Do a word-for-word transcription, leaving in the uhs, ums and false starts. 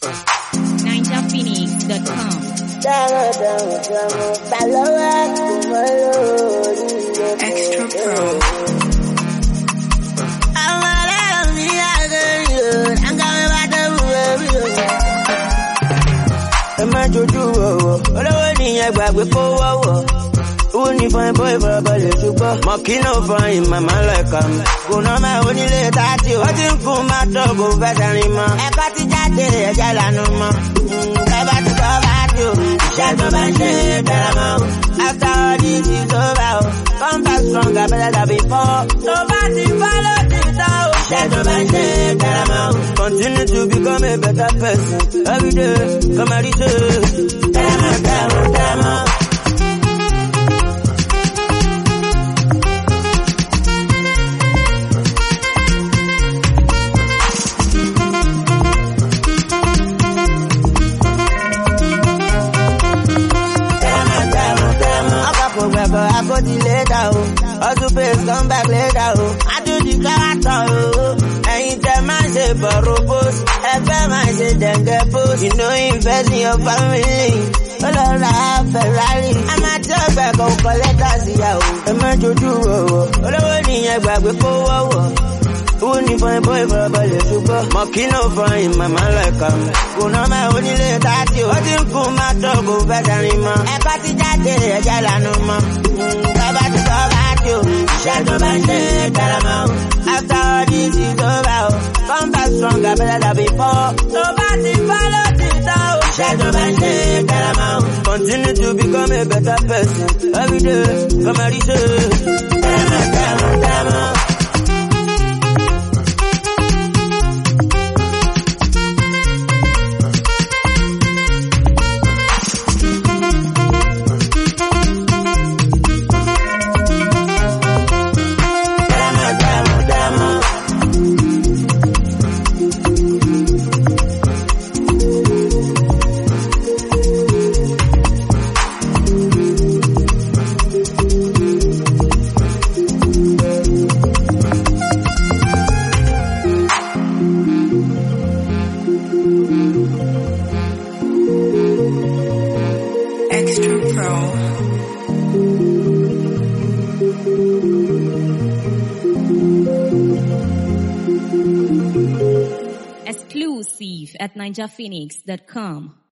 ninja phoenix dot com. Extra Pro. Ẹ má jojú wọ̀wọ̀, olówó nìyẹn gbàgbé kó wọ̀wọ̀. Who need fine boy for a ballet to go? Mokino fine, mama like him. Go no ma onílé tati o. Ó ti ń fún ma tọ́gò fẹ́sẹ̀ rìn mọ́. Ẹ̀kọ́ ti jáde ẹ̀jẹ̀ lànà mọ́. Bẹ́ẹ̀ ti sọ bá ti o. Iṣẹ́ tó bá ń ṣe tẹ̀lé mọ́. After all this is over o. Come back stronger better than before. Tó bá ti follow ti tán o. Iṣẹ́ tó bá ń ṣe tẹ̀lé mọ́. Continue to become a better person. Every day, come and reach it. Tẹ̀lé mọ́, tẹ̀lé mọ́, tẹ̀lé mọ́. I go the later, oh. Also face come back later, oh. I do the character, oh. Ain't a man say borrow post. If a man say then get post. You know invest in your family. All of that Ferrari. I'm a talk back, go collect us, yeah, oh. I'm a joju, oh. All the money I grab with four, oh. Who need fine boy for a ballet to go? Mokino fine, mama like him. Go no ma onílé tati o. Ó ti ń fún ma tọ́gò fẹ́sẹ̀ rìn mọ́. Ẹ̀kọ́ ti jáde ẹ̀jẹ̀ lànà mọ́. Bàbá ti sọ bá ti o. Iṣẹ́ tó bá ń ṣe tẹ̀lé mọ́. After all this is over o. Come back stronger better than before. Tó bá ti follow ti tán o. Iṣẹ́ tó bá ń ṣe tẹ̀lé mọ́. Continue to become a better person. Every day, come and reach it. Tẹ̀lé mọ́, tẹ̀lé mọ́, tẹ̀lé mọ́. Extra Pro. Exclusive at ninja phoenix dot com.